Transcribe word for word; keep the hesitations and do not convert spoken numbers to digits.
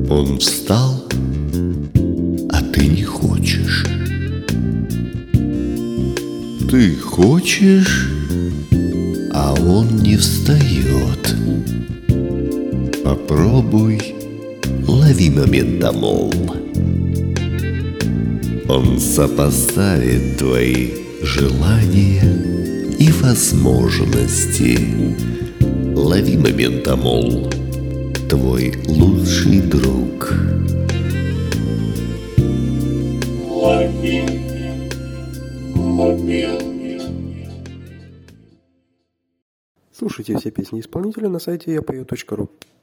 Он встал, а ты не хочешь. Ты хочешь, а он не встает. Попробуй, лови моментомол. Он сопоставит твои желания и возможности. Лови моментомол, твой лучший друг. Лови момент. Слушайте все песни исполнителя на сайте я пою точка ру.